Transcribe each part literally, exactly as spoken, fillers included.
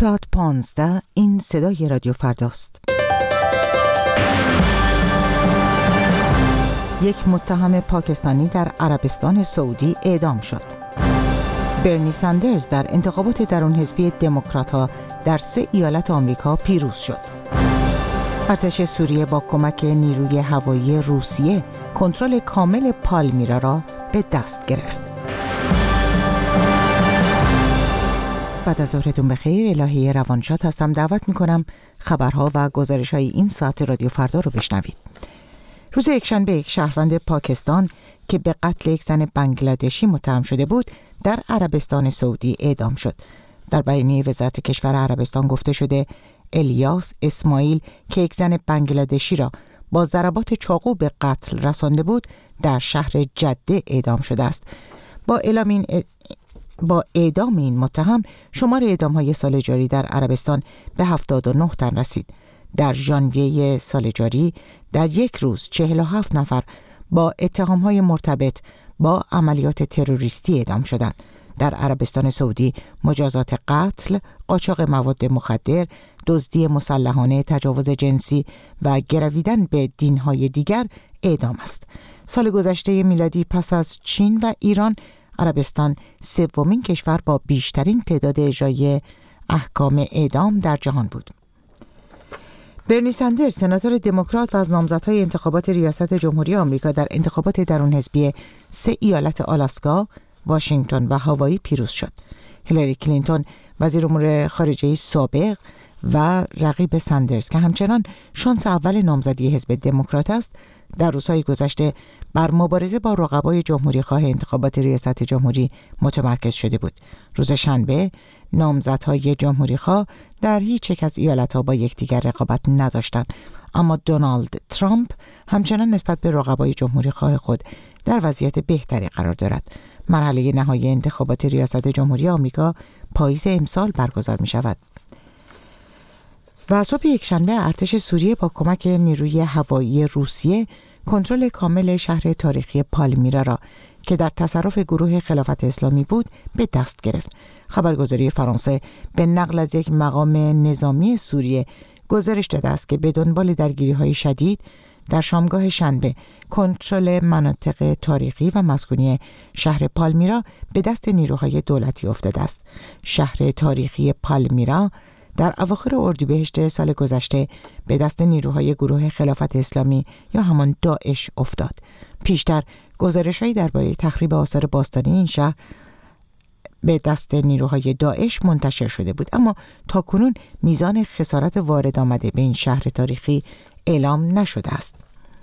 ساعت پانزده این صدای رادیو فرداست. یک متهم پاکستانی در عربستان سعودی اعدام شد. برنی سندرز در انتخابات درون حزبی دموکرات‌ها در سه ایالت آمریکا پیروز شد. ارتش سوریه با کمک نیروی هوایی روسیه کنترل کامل پالمیرا را به دست گرفت. بعد از ظهرتون بخیر. الهی روانشاد هستم. دعوت میکنم خبرها و گزارش‌های این ساعت رادیو فردا رو بشنوید. روز یکشنبه یک شهروند پاکستان که به قتل یک زن بنگلادشی متهم شده بود در عربستان سعودی اعدام شد. در بیانیه وزارت کشور عربستان گفته شده الیاس اسماعیل که یک زن بنگلادشی را با ضربات چاقو به قتل رسانده بود در شهر جده اعدام شده است. با اعلام این ا... با اعدام این متهم شمار اعدام‌های سال جاری در عربستان به هفتاد و نه تن رسید. در ژانویه سال جاری در یک روز چهل و هفت نفر با اتهام‌های مرتبط با عملیات تروریستی اعدام شدند. در عربستان سعودی مجازات قتل، قاچاق مواد مخدر، دزدی مسلحانه، تجاوز جنسی و گرویدن به دین‌های دیگر اعدام است. سال گذشته میلادی پس از چین و ایران، عربستان سومین کشور با بیشترین تعداد اجرای احکام اعدام در جهان بود. برنی سندرز سناتور دموکرات و از نامزدهای انتخابات ریاست جمهوری آمریکا در انتخابات درون حزبی سه ایالت آلاسکا، واشنگتن و هاوایی پیروز شد. هیلاری کلینتون وزیر امور خارجه سابق و رقیب سندرز که همچنان شانس اول نامزدی حزب دموکرات است، در روزهای گذشته بر مبارزه با رقبای جمهوری خواه انتخابات ریاست جمهوری متمرکز شده بود. روز شنبه نامزدهای جمهوری خواه در هیچ یک از ایالت‌ها با یکدیگر رقابت نداشتند، اما دونالد ترامپ همچنان نسبت به رقبای جمهوری خواه خود در وضعیت بهتری قرار دارد. مرحله نهایی انتخابات ریاست جمهوری آمریکا پاییز امسال برگزار می شود. و صبح یکشنبه ارتش سوریه با کمک نیروی هوایی روسیه کنترل کامل شهر تاریخی پالمیرا را که در تصرف گروه خلافت اسلامی بود به دست گرفت. خبرگزاری فرانسه به نقل از یک مقام نظامی سوریه گزارش داده است که به دنبال درگیری‌های شدید در شامگاه شنبه کنترل مناطق تاریخی و مسکونی شهر پالمیرا به دست نیروهای دولتی افتاده است. شهر تاریخی پالمیرا در اواخر اردیبهشت سال گذشته به دست نیروهای گروه خلافت اسلامی یا همان داعش افتاد. پیشتر گزارش‌هایی درباره تخریب آثار باستانی این شهر به دست نیروهای داعش منتشر شده بود، اما تاکنون میزان خسارت وارد آمده به این شهر تاریخی اعلام نشده است.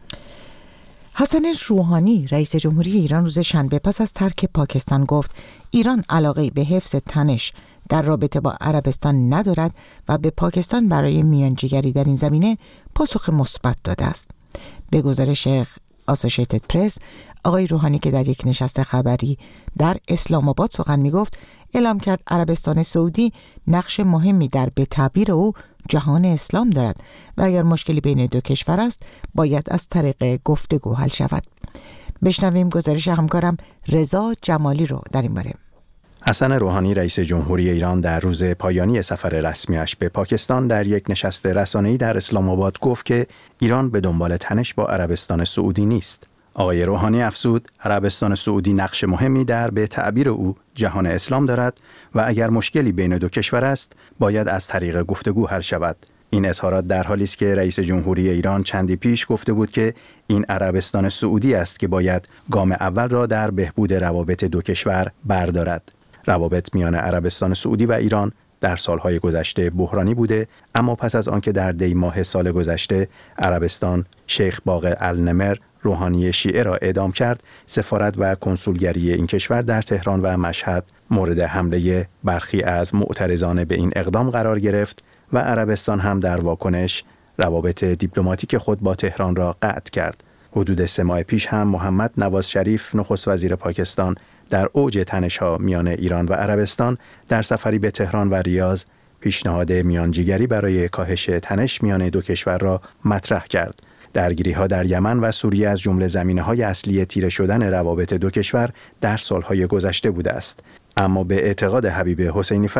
حسن روحانی رئیس جمهوری ایران روز شنبه پس از ترک پاکستان گفت ایران علاقه به حفظ تنش در رابطه با عربستان ندارد و به پاکستان برای میانجیگری در این زمینه پاسخ مثبت داده است. به گزارش اسوسییتد پرس، آقای روحانی که در یک نشست خبری در اسلام آباد سخن می‌گفت، اعلام کرد عربستان سعودی نقش مهمی در به تعبیر او جهان اسلام دارد و اگر مشکلی بین دو کشور است باید از طریق گفتگو حل شود. بشنویم گزارش همکارم رضا جمالی رو در این باره. حسن روحانی رئیس جمهوری ایران در روز پایانی سفر رسمیش به پاکستان در یک نشست رسانه‌ای در اسلام آباد گفت که ایران به دنبال تنش با عربستان سعودی نیست. آقای روحانی افزود عربستان سعودی نقش مهمی در به تعبیر او جهان اسلام دارد و اگر مشکلی بین دو کشور است باید از طریق گفتگو حل شود. این اظهارات در حالی است که رئیس جمهوری ایران چندی پیش گفته بود که این عربستان سعودی است که باید گام اول را در بهبود روابط دو کشور بردارد. روابط میان عربستان سعودی و ایران در سالهای گذشته بحرانی بوده، اما پس از آنکه در دی ماه سال گذشته عربستان شیخ باقر النمر روحانی شیعه را اعدام کرد، سفارت و کنسولگری این کشور در تهران و مشهد مورد حمله برخی از معترضان به این اقدام قرار گرفت و عربستان هم در واکنش روابط دیپلماتیک خود با تهران را قطع کرد. حدود سه ماه پیش هم محمد نواز شریف نخست وزیر پاکستان در اوج تنش‌ها میان ایران و عربستان در سفری به تهران و ریاض پیشنهاد میانجیگری برای کاهش تنش میان دو کشور را مطرح کرد. درگیری‌ها در یمن و سوریه از جمله زمینه‌های اصلی تیره شدن روابط دو کشور در سالهای گذشته بوده است. اما به اعتقاد حبیب حسینی فرد،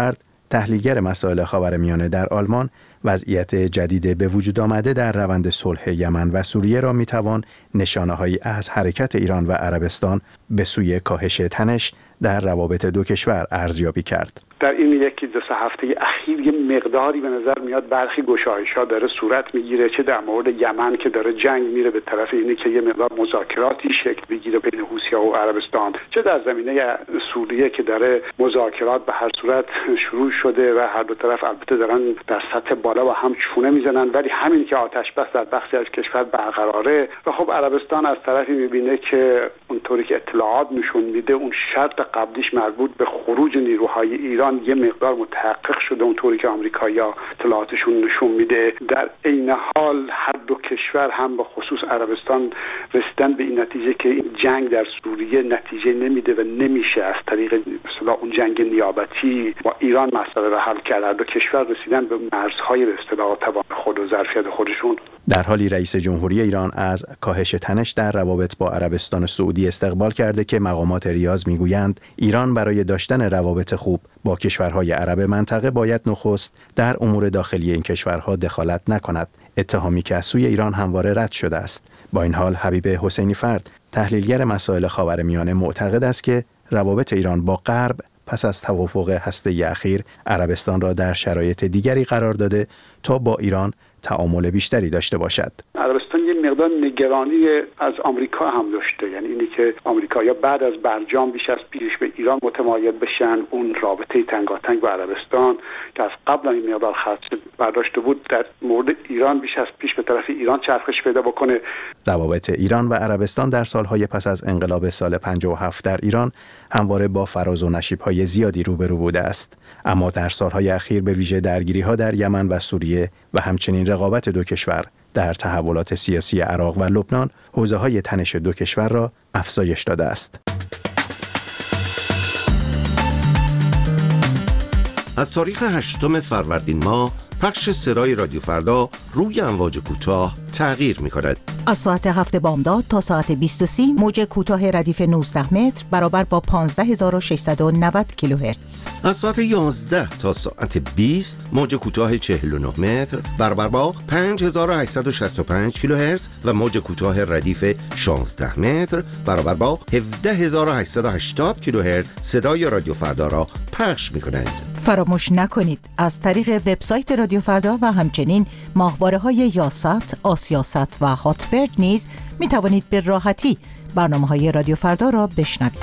تحلیلگر مسائل خاورمیانه در آلمان، وضعیت جدید به وجود آمده در روند صلح یمن و سوریه را میتوان نشانه‌هایی از حرکت ایران و عربستان به سوی کاهش تنش در روابط دو کشور ارزیابی کرد. در این یکی دو سه هفته اخیر یه مقداری به نظر میاد برخی گشایش‌ها داره صورت میگیره، چه در مورد یمن که داره جنگ میره به طرف اینه که یه مقدار مذاکراتی شکل بگیره بین حوثی‌ها و عربستان، چه در زمینه سوریه که داره مذاکرات به هر صورت شروع شده و هر دو طرف البته دارن در سطح بالا و هم چونه میزنن، ولی همین که آتش بس در بخشی از کشور برقراره و خب عربستان از طرفی میبینه که اونطوری که اطلاعات نشون میده اون شرط قبلیش مربوط به خروج نیروهای ایران یه مقدار متحقق شده اونطوری که آمریکایی‌ها اطلاعاتشون نشون میده. در عین حال هر دو کشور هم به خصوص عربستان رسیدن به این نتیجه که این جنگ در سوریه نتیجه نمیده و نمیشه از طریق مثلا اون جنگ نیابتی با ایران مسئله را حل کرد. هر دو کشور رسیدن به مرزهای به اصطلاح توان خود و ظرفیت خودشون. در حالی رئیس جمهوری ایران از کاهش تنش در روابط با عربستان سعودی استقبال کرده که مقامات ریاض میگویند ایران برای داشتن روابط خوب با کشورهای عرب منطقه باید نخست در امور داخلی این کشورها دخالت نکند، اتهامی که از سوی ایران همواره رد شده است. با این حال حبیب حسینی فرد، تحلیلگر مسائل خاورمیانه، معتقد است که روابط ایران با غرب پس از توافق هسته‌ای اخیر عربستان را در شرایط دیگری قرار داده تا با ایران تعامل بیشتری داشته باشد. عربستان یه مقدار نگرانی از آمریکا هم داشته، یعنی اینی که آمریکایی‌ها بعد از برجام بیش از پیش به ایران متمایل بشن، اون رابطه تنگاتنگ با عربستان که از قبل این مقدار خدشه برداشته بود در مورد ایران بیش از پیش به طرف ایران چرخش پیدا بکنه. روابط ایران و عربستان در سالهای پس از انقلاب سال پنجاه و هفت در ایران همواره با فراز و نشیب‌های زیادی روبرو بوده است، اما در سالهای اخیر به ویژه درگیری‌ها در یمن و سوریه و همچنین رقابت دو کشور در تحولات سیاسی عراق و لبنان حوزه‌های تنش دو کشور را افزایش داده است. از تاریخ هشتم فروردین ماه پخش سرای رادیو فردا روی امواج کوتاه تغییر می‌کند. از ساعت هفت بامداد تا ساعت بیست و سی موج کوتاه ردیف نوزده متر برابر با پانزده هزار و ششصد و نود کیلوهرتز. از ساعت یازده تا ساعت بیست موج کوتاه چهل و نه متر برابر با پنج هزار و هشتصد و شصت و پنج کیلوهرتز و موج کوتاه ردیف شانزده متر برابر با هفده هزار و هشتصد و هشتاد کیلوهرتز صدای رادیو فردا را پخش می‌کنند. فراموش نکنید از طریق وبسایت رادیو فردا و همچنین ماهواره‌های یاست، آسیاست و هاتبرد نیز می توانید به راحتی برنامه‌های رادیو فردا را بشنوید.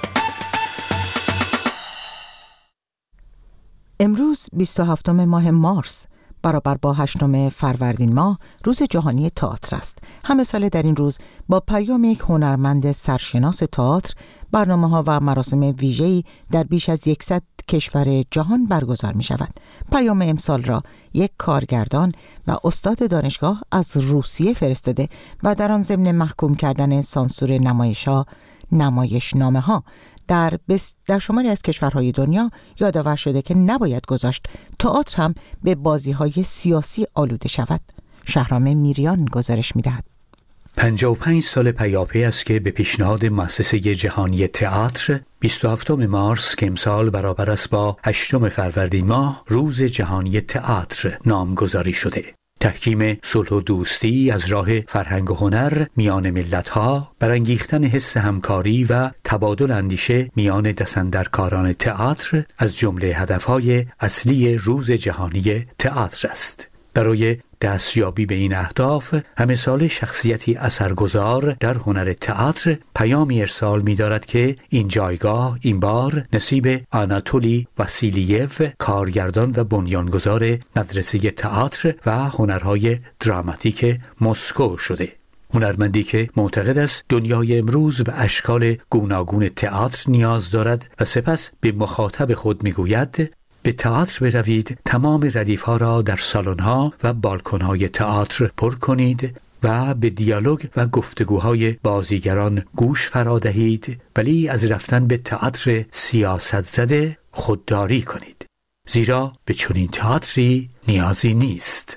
امروز بیست و هفتم ماه مارس برابر با هشتم فروردین ماه روز جهانی تئاتر است. همه ساله در این روز با پیام یک هنرمند سرشناس تئاتر برنامه‌ها و مراسم ویژه‌ای در بیش از صد کشور جهان برگزار می شود. پیام امسال را یک کارگردان و استاد دانشگاه از روسیه فرستاده و در آن ضمن محکوم کردن سانسور نمایش‌ها، نمایشنامه‌ها در بس در شماری از کشورهای دنیا یادآور شده که نباید گذاشت تئاتر هم به بازی‌های سیاسی آلوده شود. شهرام میریان گزارش می‌دهد. پنجاه و پنج سال پیاپی است که به پیشنهاد مؤسسه جهانی تئاتر بیست و هفتم مارس که امسال برابر است با هشتم فروردین ماه روز جهانی تئاتر نامگذاری شده. تحکیم صلح و دوستی از راه فرهنگ و هنر میان ملت‌ها، برانگیختن حس همکاری و تبادل اندیشه میان دستاندرکاران تئاتر از جمله هدف‌های اصلی روز جهانی تئاتر است. برای دستیابی به این اهداف همه سال شخصیتی اثرگذار در هنر تئاتر پیامی ارسال می‌دارد که این جایگاه این بار نصیب آناتولی واسیلیف، کارگردان و بنیانگذار مدرسه تئاتر و هنرهای دراماتیک مسکو شده. هنرمندی که معتقد است دنیای امروز به اشکال گوناگون تئاتر نیاز دارد و سپس به مخاطب خود می‌گوید به تئاتر بروید، تمام ردیف‌ها را در سالن‌ها و بالکن‌های تئاتر پر کنید و به دیالوگ و گفتگوهای بازیگران گوش فرا دهید، ولی از رفتن به تئاتر سیاست زده خودداری کنید، زیرا به چنین تئاتری نیازی نیست.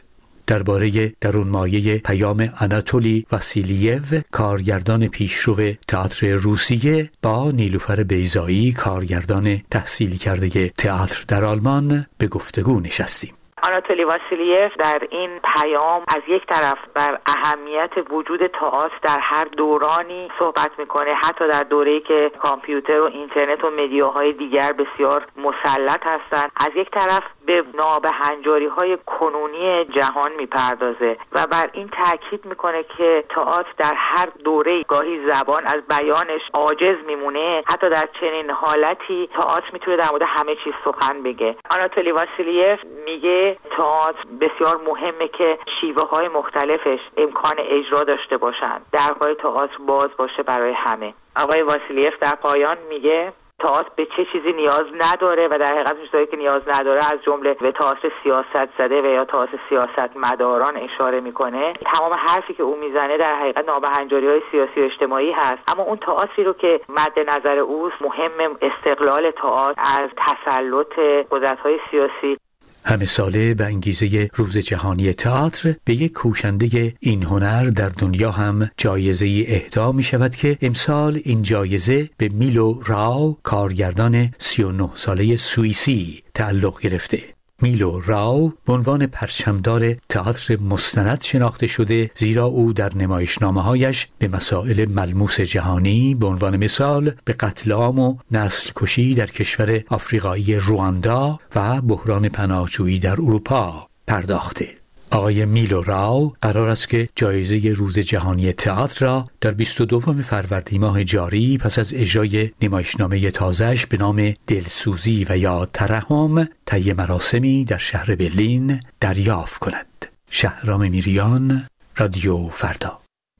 درباره درونمایه پیام آناتولی واسیلیو، کارگردان پیشرو تئاتر روسیه، با نیلوفر بیضایی، کارگردان تحصیلی کرده تئاتر در آلمان، به گفتگو نشستیم. آناتولی واسیلیف در این پیام از یک طرف بر اهمیت وجود تئاتر در هر دورانی صحبت میکنه، حتی در دوره‌ای که کامپیوتر و اینترنت و مدیاهای دیگر بسیار مسلط هستند. از یک طرف به نابهنجاری‌های کنونی جهان میپردازه و بر این تاکید میکنه که تئاتر در هر دوره‌ای گاهی زبان از بیانش عاجز میمونه، حتی در چنین حالتی تئاتر میتونه در مورد همه چیز سخن بگه. آناتولی واسیلیف میگه تئاتر بسیار مهمه که شیوه های مختلفش امکان اجرا داشته باشن، درهای تئاتر باز باشه برای همه. آقای واسیلیف در پایان میگه تئاتر به چه چیزی نیاز نداره و در حقیقت چیزایی که نیاز نداره از جمله به تئاتر سیاست زده و یا تئاتر سیاست مداران اشاره میکنه. تمام حرفی که او میزنه در حقیقت نابهنجاری‌های سیاسی و اجتماعی هست، اما اون تئاتری رو که مد نظر اوست مهم استقلال تئاتر از تسلط قدرت‌های سیاسی. همه ساله به انگیزه روز جهانی تئاتر به یک کوشنده این هنر در دنیا هم جایزه‌ای اهدا می شود که امسال این جایزه به میلو راو، کارگردان سی و نه ساله سوئیسی تعلق گرفته. میلو راو به عنوان پرچمدار تئاتر مستند شناخته شده، زیرا او در نمایشنامه‌هایش به مسائل ملموس جهانی به عنوان مثال به قتل عام و نسل کشی در کشور آفریقایی رواندا و بحران پناهجویی در اروپا پرداخته. آقای میلو راو قرار است که جایزه روز جهانی تئاتر را در بیست و دوم فروردین ماه جاری پس از اجرای نمایشنامه تازه‌اش به نام دلسوزی و یا ترحم طی مراسمی در شهر برلین دریافت کند. شهرام میریان، رادیو فردا.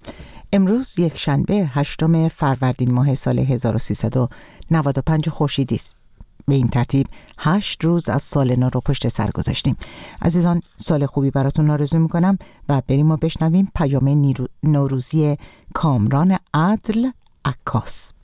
امروز یک شنبه هشتم فروردین ماه سال هزار و سیصد و نود و پنج خورشیدی است. به این ترتیب هشت روز از سال نو رو پشت سر گذاشتیم. عزیزان، سال خوبی براتون آرزو میکنم و بریم و بشنویم پیام نیرو... نوروزی کامران عدل عکاس.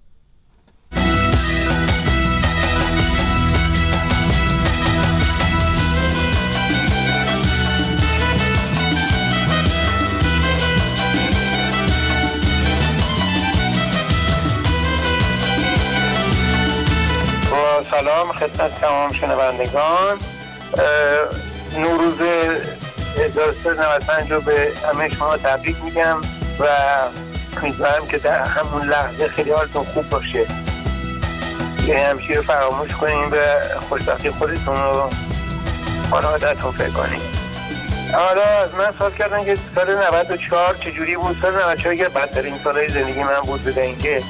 سلام خدمت تمام شنوندگان. نوروز هزار و سیصد و نود و پنج رو به همه شما تبریک میگم و امیدوارم که در همون لحظه خیلی حالتون خوب باشه. یه همچی رو فراموش کنین و خوشبختی خودتون رو خانواده‌تون فکر کنین. حالا از من سوال کردن که سال نود و چهار چجوری بود؟ سال نود و چهار که بدترین سالهای زندگی من بود، بوده اینکه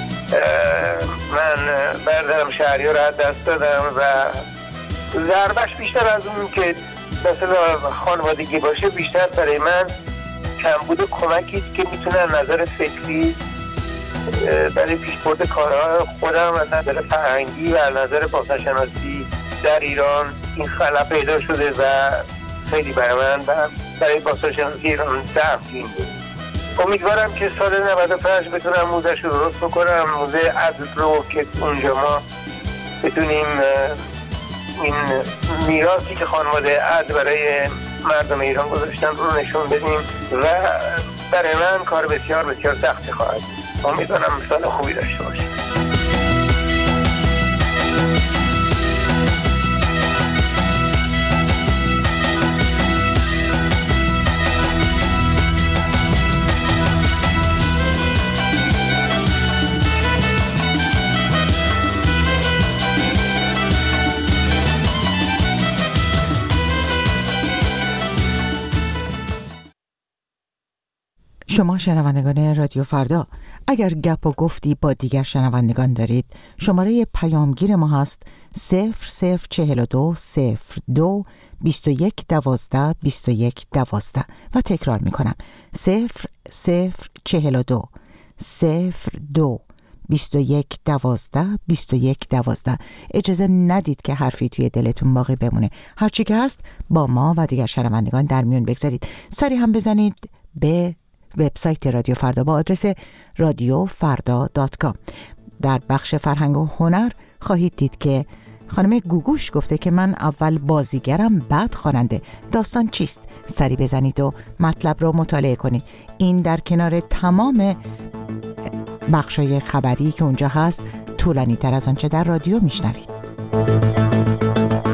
من برادرم شهریار از دست دادم و ضربش بیشتر از اون که مثلا خانوادگی باشه بیشتر برای من کم بوده کمکی که میتونه نظر فکری برای پیشبرد کارها خودم و نظر فرهنگی و نظر بازارشناسی در ایران این خلا پیدا شده و خیلی برای من و برای بازارشناسی ایران دفعین بود. امیدوارم که سال نود و پنج بتونم موزش رو درست بکنم، موزه عدل رو که اونجا ما بتونیم این میراثی که خانواده عدل برای مردم ایران گذاشتن رو نشون بدیم و برای من کار بسیار بسیار سختی خواهد. امیدوارم سال خوبی داشته باشیم. شما شنوندگان رادیو فردا، اگر گپ و گفتی با دیگر شنوندگان دارید، شماره پیامگیر ما هست صفر صفر چهل و دو صفر دو بیست و یک دوازده بیست و یک دوازده و تکرار می کنم صفر صفر چهل و دو صفر دو بیست و یک دوازده بیست و یک دوازده. اجازه ندید که حرفی توی دلتون باقی بمونه. هرچی که هست با ما و دیگر شنوندگان در میون بگذارید. سری هم بزنید به وبسایت رادیو فردا با آدرس رادیو فردا دات کام. در بخش فرهنگ و هنر خواهید دید که خانم گوگوش گفته که من اول بازیگرم بعد خواننده. داستان چیست؟ سری بزنید و مطلب رو مطالعه کنید. این در کنار تمام بخشای خبری که اونجا هست طولانی تر از آنچه در رادیو میشنوید.